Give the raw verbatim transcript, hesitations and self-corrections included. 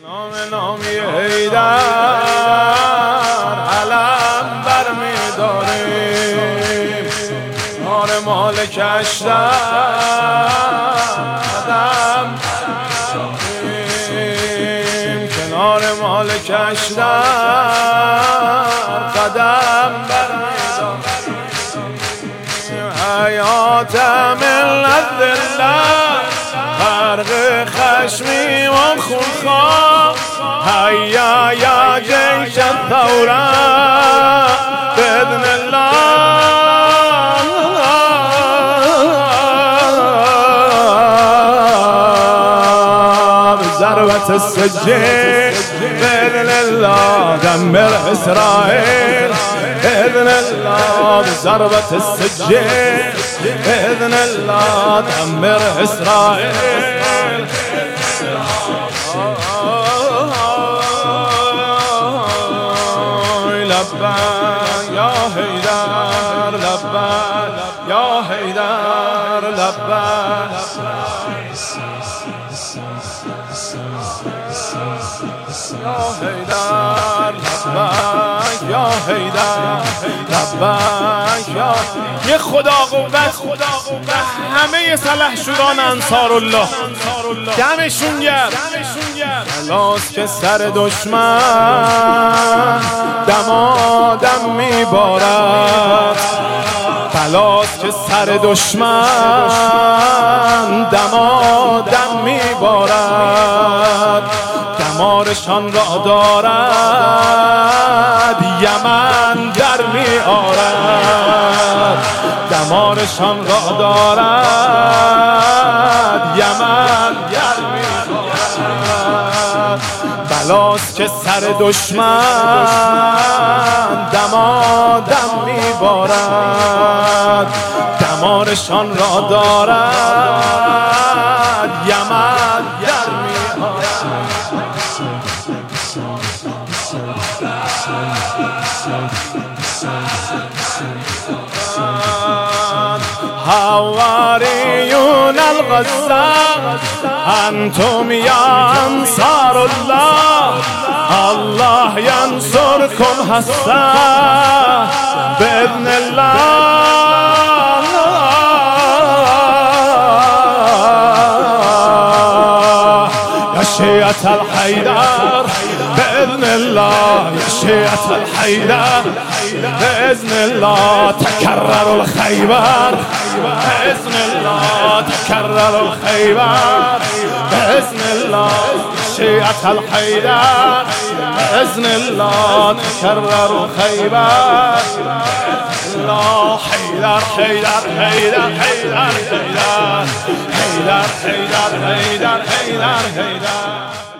نام نامی حیدر علم بر می داریم، نار مال کشتر قدم داریم، کنار مال کشتر قدم بر می داریم. حیات ملت دلت غرق خشمی و خونخواه، هیا یا جیش الثوره باذن الله، بضربة السجين باذن الله دمر اسرائيل باذن الله، بضربة السجين باذن الله دمر اسرائيل. لبیک یا حیدر، لبیک یا حیدر، لبیک یا حیدر، لبیک یا حیدر، لبیک یا. یه خدا قوت خدا قوت همه سلحشوران انصار الله، دمشون گرم. خلاص که سر دشمن دمادم میبارد، خلاص که سر دشمن دمادم میبارد، دمارشان را دارد یمن در می آرد، دمارشان را دارد یمن در می آرد. بلاست که سر دشمن دمادم می بارد، دمارشان را دارد یمن در می آرد. حواریون الغزة انتم یا انصار الله، الله ینصرکم هسته باذن الله، یا شیعة الحیدر باذن الله، یا شیعة الحیدر باذن الله، تکرر الخیبر باذن الله، تکرر الخیبر باذن الله، شیعة الحیدر باذن الله، تکرر الخیبر. الله حیدر حیدر حیدر حیدر حیدر حیدر حیدر حیدر حیدر حیدر.